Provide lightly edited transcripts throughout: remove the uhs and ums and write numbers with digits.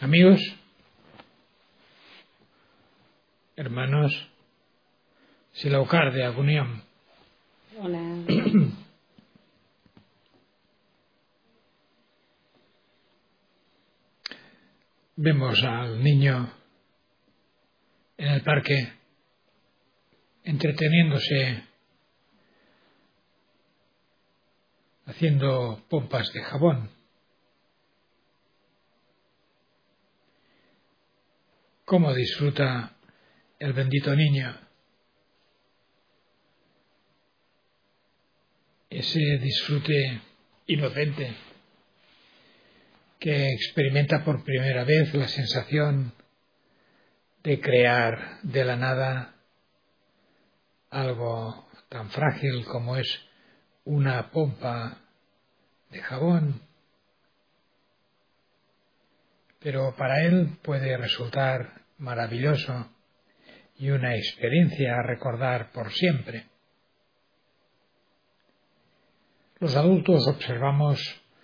Amigos, hermanos, Silaucar de Aguniam. Hola. Vemos al niño en el parque entreteniéndose, haciendo pompas de jabón. ¿Cómo disfruta el bendito niño? Ese disfrute inocente que experimenta por primera vez la sensación de crear de la nada algo tan frágil como es una pompa de jabón. Pero para él puede resultar maravilloso y una experiencia a recordar por siempre. Los adultos observamos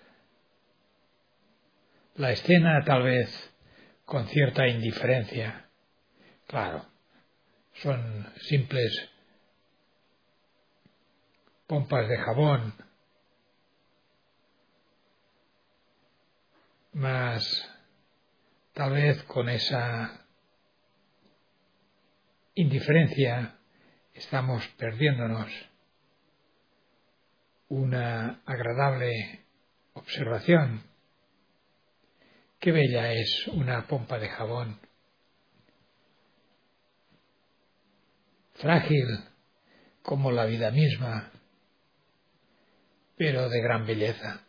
la escena tal vez con cierta indiferencia. Claro, son simples pompas de jabón, mas tal vez con esa indiferencia estamos perdiéndonos una agradable observación. Qué bella es una pompa de jabón, frágil como la vida misma, pero de gran belleza.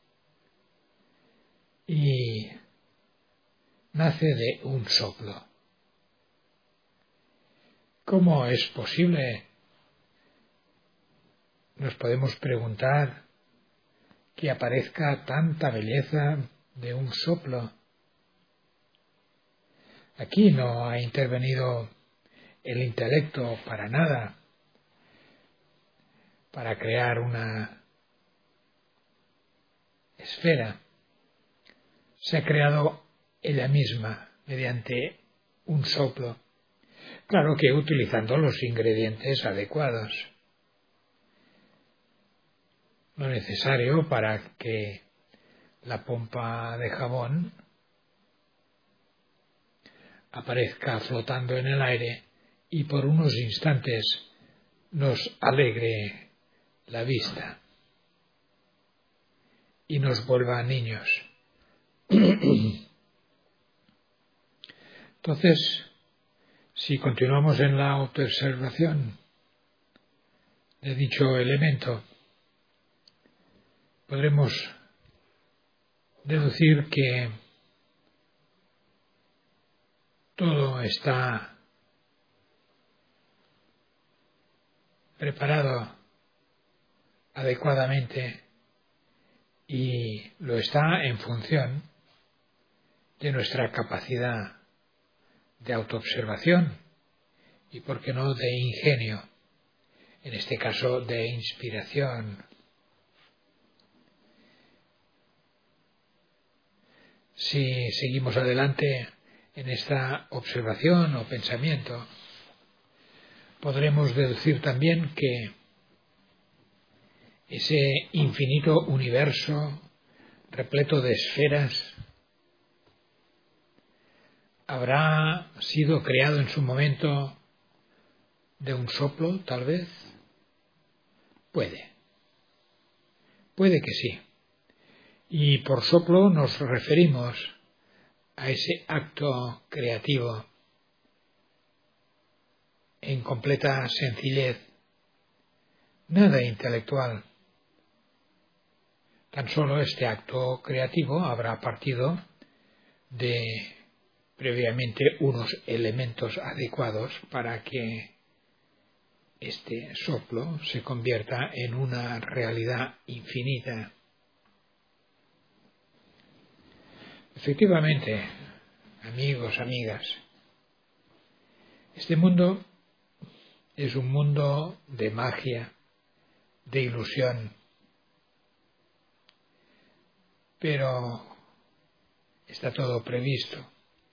Y nace de un soplo. ¿Cómo es posible? Nos podemos preguntar que aparezca tanta belleza de un soplo. Aquí no ha intervenido el intelecto para nada, para crear una esfera. Se ha creado ella misma mediante un soplo. Claro que utilizando los ingredientes adecuados. Lo necesario para que la pompa de jabón aparezca flotando en el aire y por unos instantes nos alegre la vista y nos vuelva niños. Entonces, si continuamos en la autoobservación de dicho elemento, podremos deducir que todo está preparado adecuadamente y lo está en función de nuestra capacidad de autoobservación y, por qué no, de ingenio, en este caso de inspiración. Si seguimos adelante en esta observación o pensamiento, podremos deducir también que ese infinito universo repleto de esferas habrá sido creado en su momento de un soplo, tal vez. Puede que sí. Y por soplo nos referimos a ese acto creativo en completa sencillez, nada intelectual. Tan solo este acto creativo habrá partido de previamente unos elementos adecuados para que este soplo se convierta en una realidad infinita. Efectivamente, amigos, amigas, este mundo es un mundo de magia, de ilusión, pero está todo previsto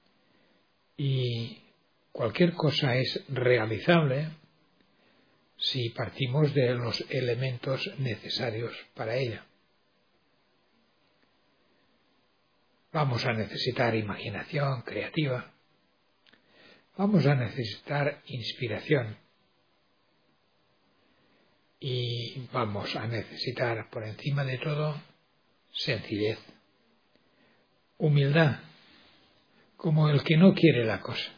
y cualquier cosa es realizable si partimos de los elementos necesarios para ella. Vamos a necesitar imaginación creativa, vamos a necesitar inspiración y vamos a necesitar, por encima de todo, sencillez, humildad, como el que no quiere la cosa.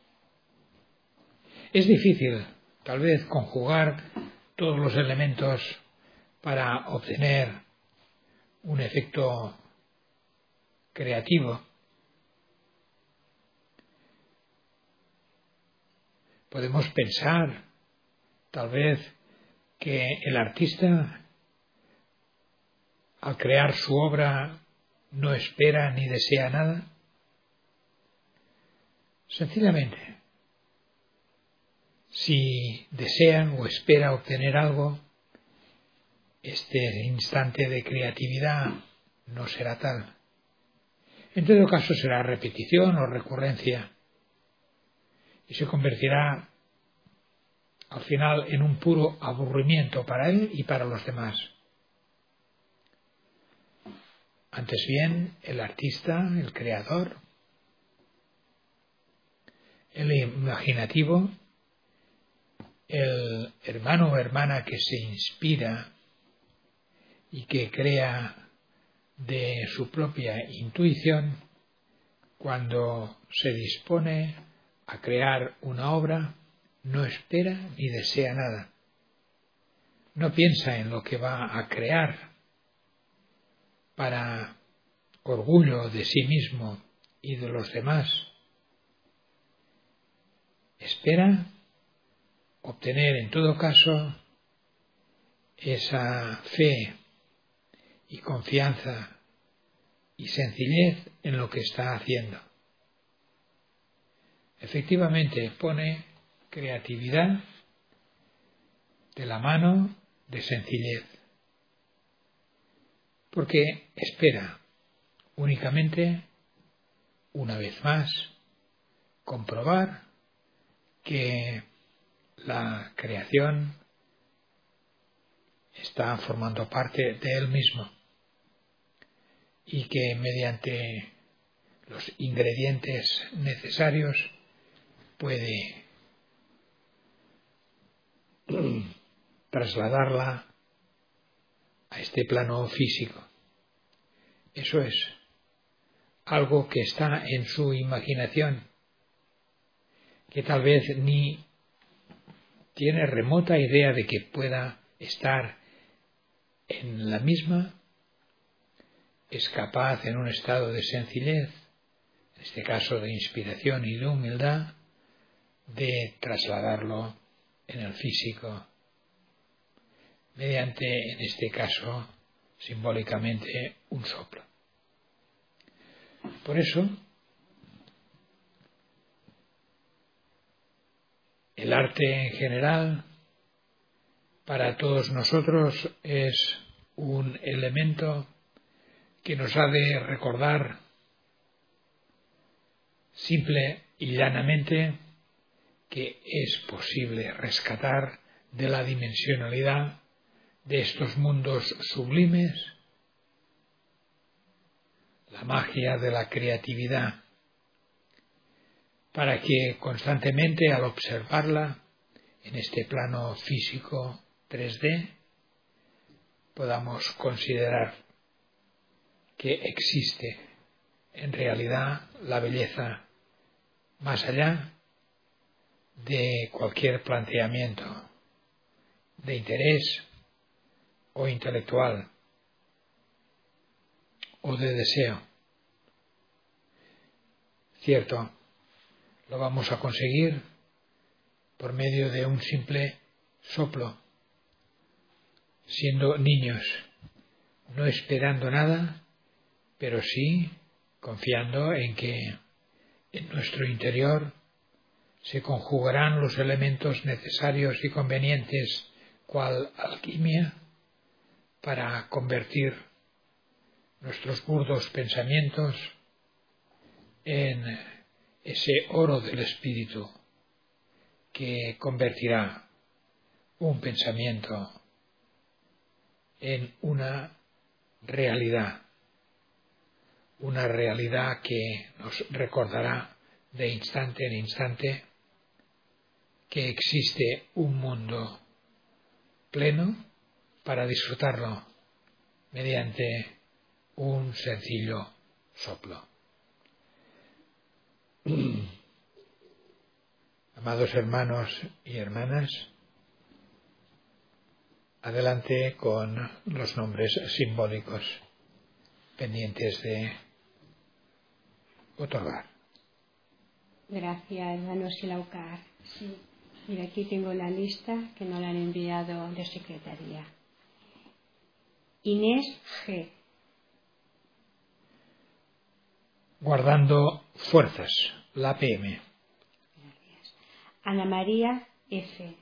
Es difícil, tal vez, conjugar todos los elementos para obtener un efecto creativo. Podemos pensar, tal vez, que el artista, al crear su obra, no espera ni desea nada. Sencillamente, si desea o espera obtener algo, este instante de creatividad no será tal. En todo caso será repetición o recurrencia y se convertirá al final en un puro aburrimiento para él y para los demás. Antes bien, el artista, el creador, el imaginativo, el hermano o hermana que se inspira y que crea de su propia intuición, cuando se dispone a crear una obra, no espera ni desea nada. No piensa en lo que va a crear para orgullo de sí mismo y de los demás. Espera obtener en todo caso esa fe y confianza y sencillez en lo que está haciendo. Efectivamente pone creatividad de la mano de sencillez, porque espera únicamente, una vez más, comprobar que la creación está formando parte de él mismo y que mediante los ingredientes necesarios puede trasladarla a este plano físico. Eso es algo que está en su imaginación, que tal vez ni tiene remota idea de que pueda estar en la misma, es capaz en un estado de sencillez, en este caso de inspiración y de humildad, de trasladarlo en el físico, mediante, en este caso, simbólicamente, un soplo. Por eso, el arte en general, para todos nosotros, es un elemento que nos ha de recordar simple y llanamente que es posible rescatar de la dimensionalidad de estos mundos sublimes la magia de la creatividad, para que constantemente al observarla en este plano físico 3D podamos considerar que existe en realidad la belleza más allá de cualquier planteamiento de interés o intelectual o de deseo. Cierto, lo vamos a conseguir por medio de un simple soplo, siendo niños, no esperando nada, pero sí confiando en que en nuestro interior se conjugarán los elementos necesarios y convenientes, cual alquimia, para convertir nuestros burdos pensamientos en ese oro del espíritu que convertirá un pensamiento en una realidad que nos recordará de instante en instante que existe un mundo pleno para disfrutarlo mediante un sencillo soplo. Amados hermanos y hermanas, adelante con los nombres simbólicos pendientes de otorgar. Gracias, hermano Silaucar. Sí. Mira, aquí tengo la lista que nos la han enviado de secretaría. Inés G. Guardando fuerzas, la PM. Gracias. Ana María F.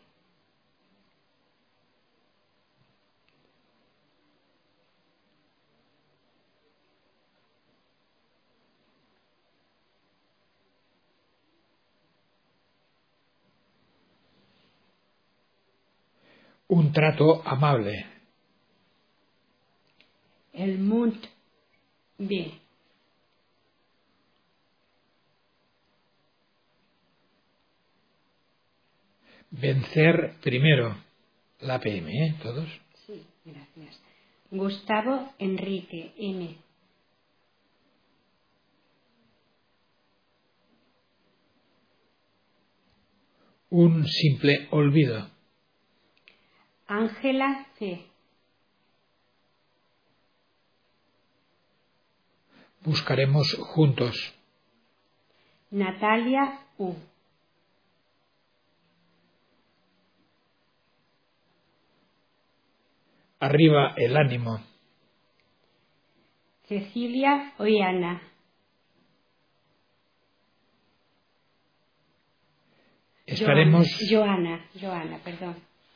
Un trato amable. El Munt B. Vencer primero, la PM, ¿todos? Sí, gracias. Gustavo Enrique M. Un simple olvido. Ángela C. Buscaremos juntos. Natalia U. Arriba el ánimo. Cecilia Ollana. Estaremos. Joana, perdón.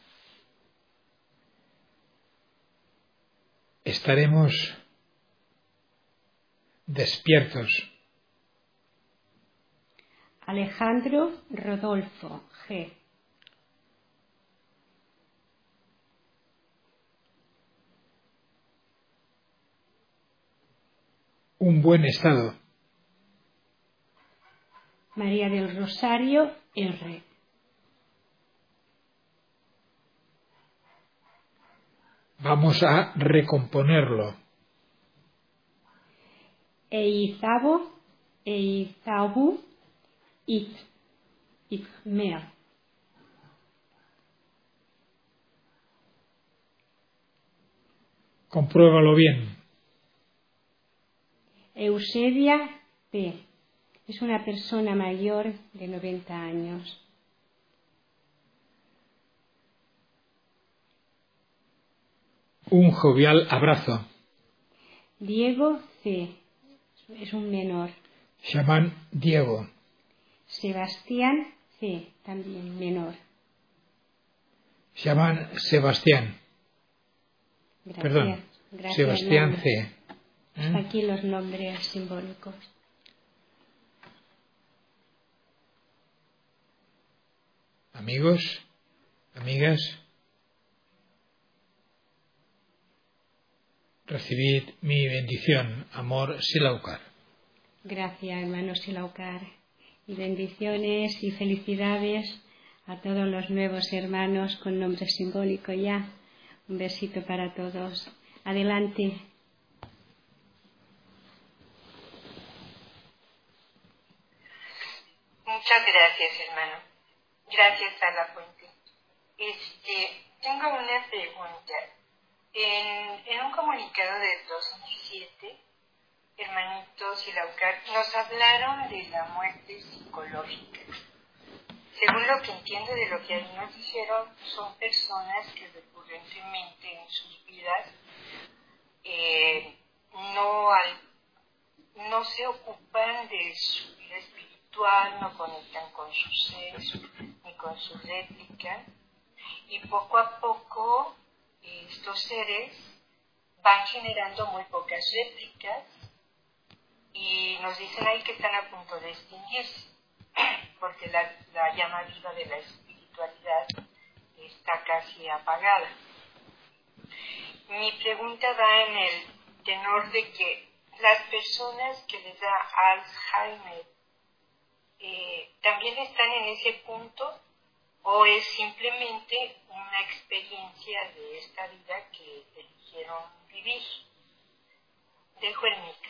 Estaremos despiertos. Alejandro Rodolfo G. Un buen estado. María del Rosario R. Vamos a recomponerlo. Eizabu Itmer. Compruébalo bien. Eusebia P. Es una persona mayor de 90 años. Un jovial abrazo. Diego C. Es un menor. Chamán Diego. Sebastián C. También menor. Chamán Sebastián. Gracias. Perdón. Gracias, Sebastián hermano. C. Hasta aquí los nombres simbólicos. Amigos, amigas, recibid mi bendición, amor Silaucar. Gracias, hermano Silaucar. Y bendiciones y felicidades a todos los nuevos hermanos con nombre simbólico ya. Un besito para todos. Adelante. Muchas gracias, hermano. Gracias a la fuente. Tengo una pregunta. En un comunicado del 2007, hermanito Silaucar, nos hablaron de la muerte psicológica. Según lo que entiendo de lo que ahí nos dijeron, son personas que recurrentemente en sus vidas no se ocupan de su vida espiritual, no conectan con su ser ni con su réplica, y poco a poco estos seres van generando muy pocas réplicas y nos dicen ahí que están a punto de extinguirse, porque la llama viva de la espiritualidad está casi apagada. Mi pregunta va en el tenor de que las personas que les da Alzheimer también están en ese punto, o es simplemente una experiencia de esta vida que eligieron vivir. Dejo el micro.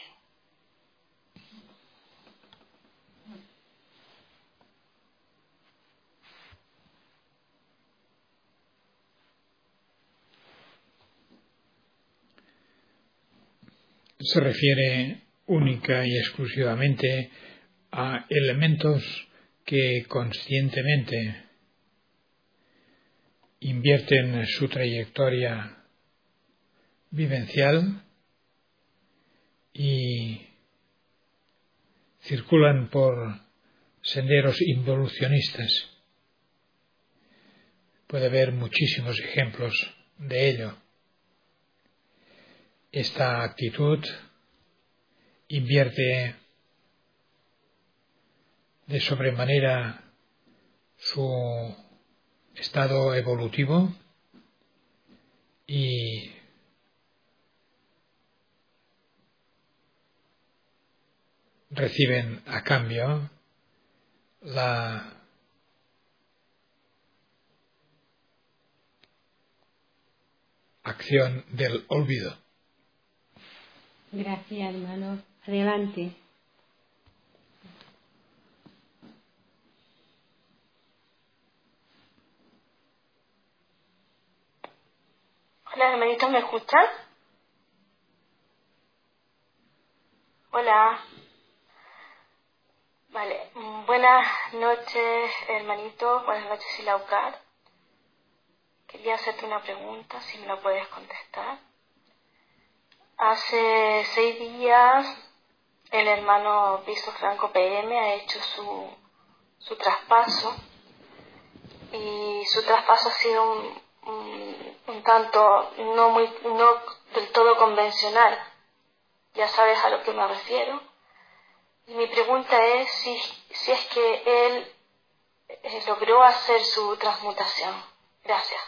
Se refiere única y exclusivamente a elementos que conscientemente invierten su trayectoria vivencial y circulan por senderos involucionistas. Puede haber muchísimos ejemplos de ello. Esta actitud invierte de sobremanera su estado evolutivo y reciben a cambio la acción del olvido. Gracias, hermano. Adelante. Hola, hermanitos, ¿me escuchan? Hola. Vale. Buenas noches, hermanito. Buenas noches, Silaucar. Quería hacerte una pregunta, si me la puedes contestar. Hace 6 días, el hermano Piso Franco PM ha hecho su traspaso. Y su traspaso ha sido un tanto no del todo convencional. Ya sabes a lo que me refiero. Y mi pregunta es si es que él logró hacer su transmutación. Gracias.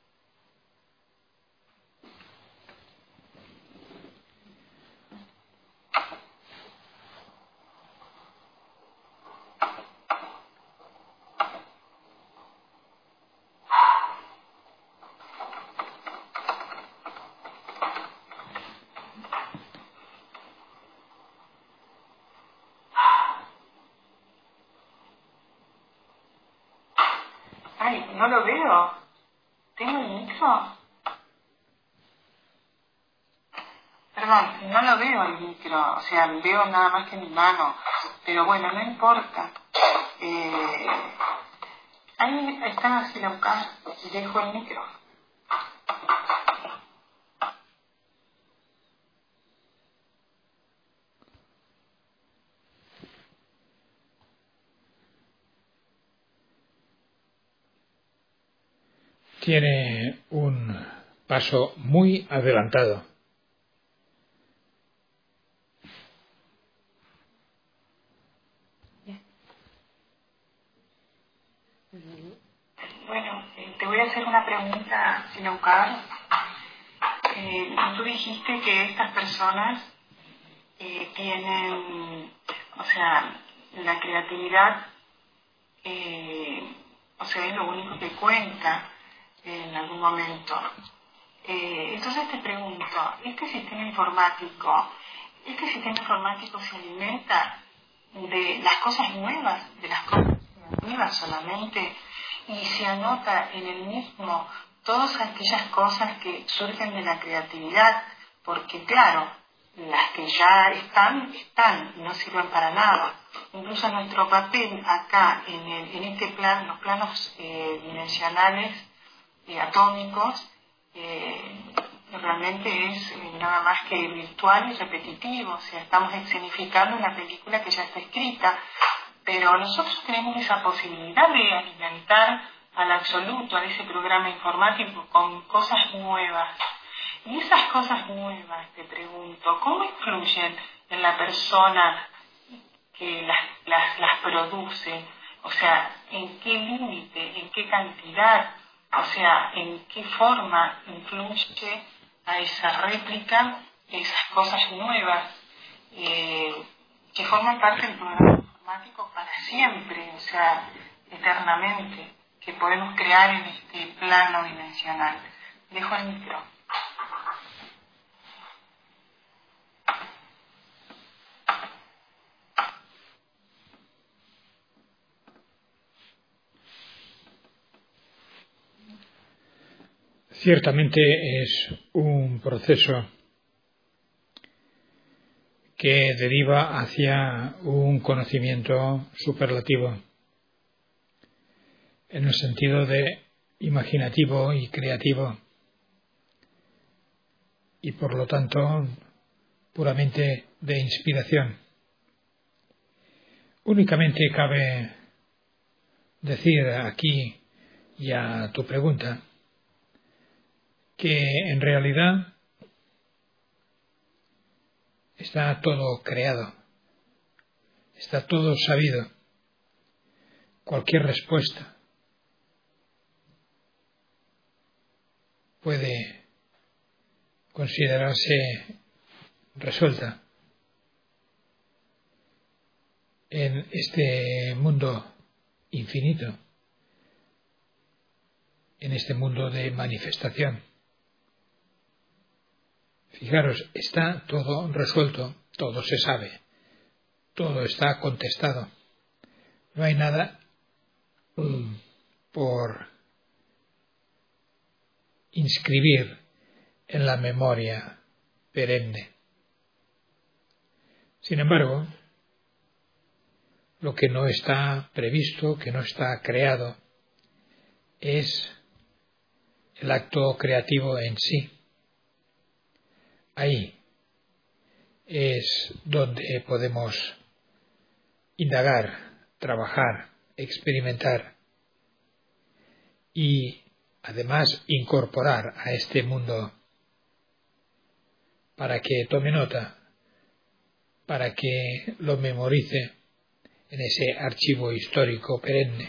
Ay, no lo veo. ¿Tengo el micro? Perdón, no lo veo el micro. O sea, veo nada más que mi mano. Pero bueno, no importa. Ahí está así la buscar. Dejo el micro. Tiene un paso muy adelantado. Bueno, te voy a hacer una pregunta, Silaucar. Tú dijiste que estas personas tienen, o sea, la creatividad, o sea, es lo único que cuenta en algún momento. Entonces te pregunto, ¿este sistema informático se alimenta de las cosas nuevas, de las cosas nuevas solamente, y se anota en el mismo todas aquellas cosas que surgen de la creatividad? Porque claro, las que ya están y no sirven para nada. Incluso nuestro papel acá en este plan, los planos dimensionales atómicos, realmente es nada más que virtual y repetitivo. O sea, estamos escenificando una película que ya está escrita, pero nosotros tenemos esa posibilidad de alimentar al absoluto, a ese programa informático, con cosas nuevas. Y esas cosas nuevas, te pregunto, ¿cómo influyen en la persona que las produce, o sea, en qué límite, en qué cantidad, o sea, en qué forma influye a esa réplica esas cosas nuevas que forman parte del programa informático para siempre, o sea, eternamente, que podemos crear en este plano dimensional. Dejo el micro. Ciertamente es un proceso que deriva hacia un conocimiento superlativo, en el sentido de imaginativo y creativo, y por lo tanto puramente de inspiración. Únicamente cabe decir aquí, y a tu pregunta, que en realidad está todo creado, está todo sabido. Cualquier respuesta puede considerarse resuelta en este mundo infinito, en este mundo de manifestación. Fijaros, está todo resuelto, todo se sabe, todo está contestado. No hay nada por inscribir en la memoria perenne. Sin embargo, lo que no está previsto, que no está creado, es el acto creativo en sí. Ahí es donde podemos indagar, trabajar, experimentar y además incorporar a este mundo para que tome nota, para que lo memorice en ese archivo histórico perenne.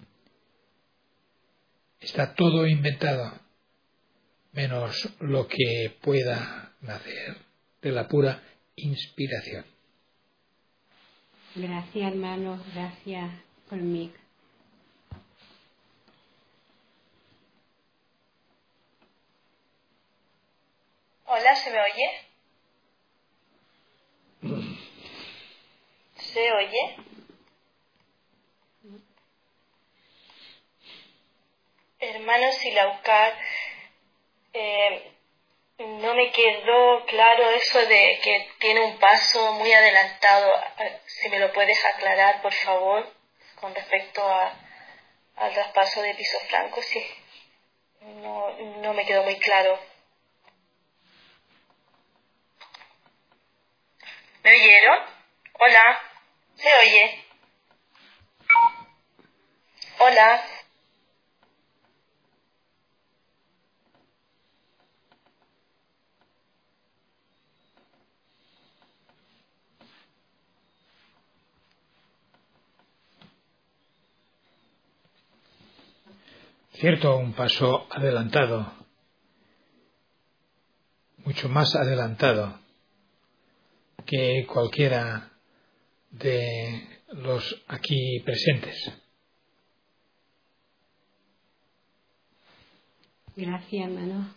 Está todo inventado, menos lo que pueda nacer de la pura inspiración. Gracias, hermano, gracias conmigo. Hola, ¿se me oye? ¿Se oye? Hermano Silaucar, no me quedó claro eso de que tiene un paso muy adelantado. Si me lo puedes aclarar, por favor, con respecto al traspaso de piso franco, sí. No me quedó muy claro. ¿Me oyeron? Hola, ¿se oye? Hola. Cierto, un paso adelantado, mucho más adelantado que cualquiera de los aquí presentes. Gracias, hermano.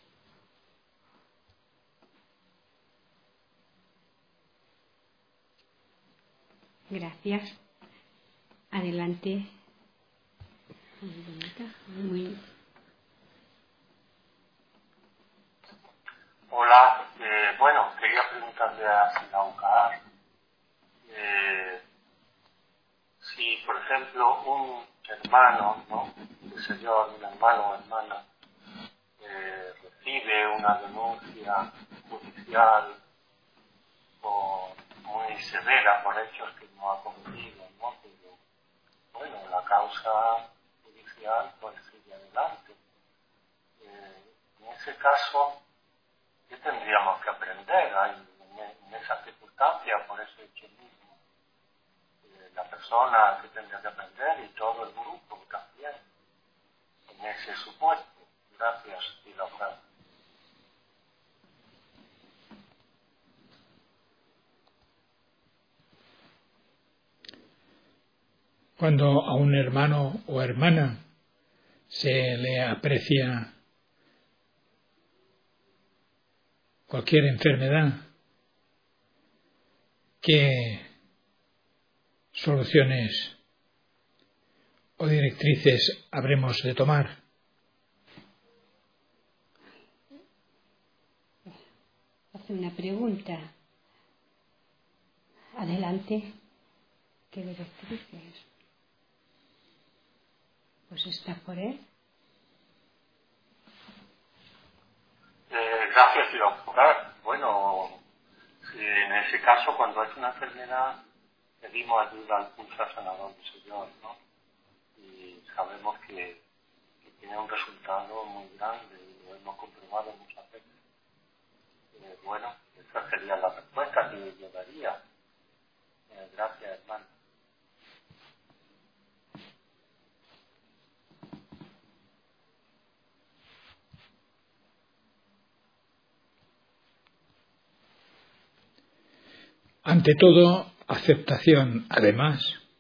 Gracias. Adelante. Muy bonita, muy... Hola, bueno, quería preguntarle a Silaucar si, por ejemplo, un hermano, ¿no? Que se yo, un hermano o hermana, recibe una denuncia judicial muy severa por hechos que no ha cometido, ¿no? Pero, bueno, la causa judicial pues sigue adelante. En ese caso, ¿qué tendríamos que aprender ahí, en esas circunstancias, por ese hecho mismo. La persona que tendría que aprender y todo el grupo también, en ese supuesto. Gracias, Silaucar. Cuando a un hermano o hermana se le aprecia cualquier enfermedad, ¿qué soluciones o directrices habremos de tomar? Hace una pregunta. Adelante. ¿Qué directrices? Pues está por él. Gracias, Silaucar. Bueno, si en ese caso, cuando es una enfermedad, pedimos ayuda al pulsar sanador del Señor, ¿no? Y sabemos que tiene un resultado muy grande y lo hemos comprobado muchas veces. Bueno, esa sería la respuesta que yo daría. Gracias, hermano. Ante todo, aceptación, además,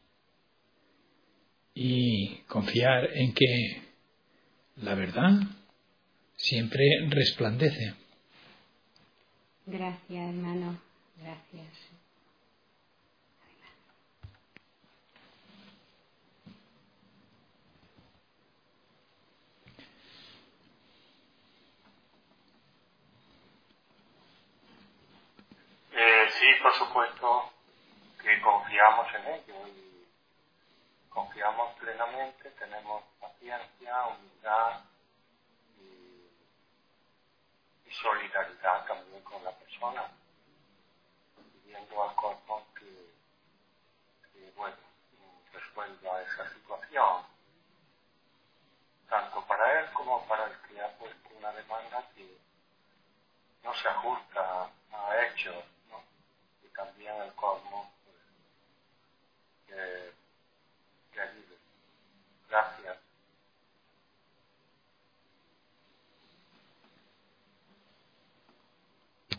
y confiar en que la verdad siempre resplandece. Gracias, hermano. Gracias. Sí, por supuesto que confiamos en ello y confiamos plenamente, tenemos paciencia, humildad y solidaridad también con la persona, pidiendo al cosmos que bueno, resuelva esa situación, tanto para él como para el que ha puesto una demanda que no se ajusta a hechos